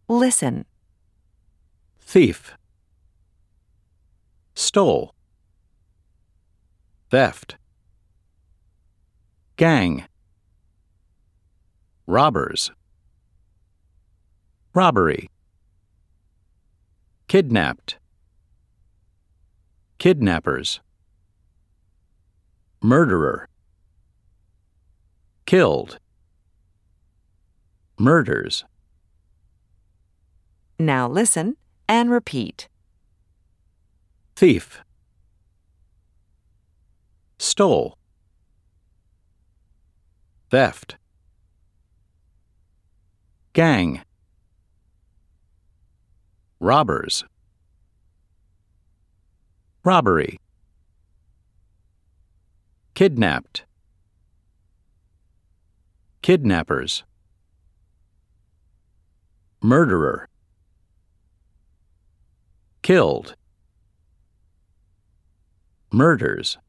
Listen. Thief. Stole. Theft. Gang. Robbers. Robbery. Kidnapped. Kidnappers. Murderer. Killed. Murders. Now listen and repeat. Thief. Stole. Theft. Gang. Robbers. Robbery. Kidnapped. Kidnappers. Murderer. Killed. Murders.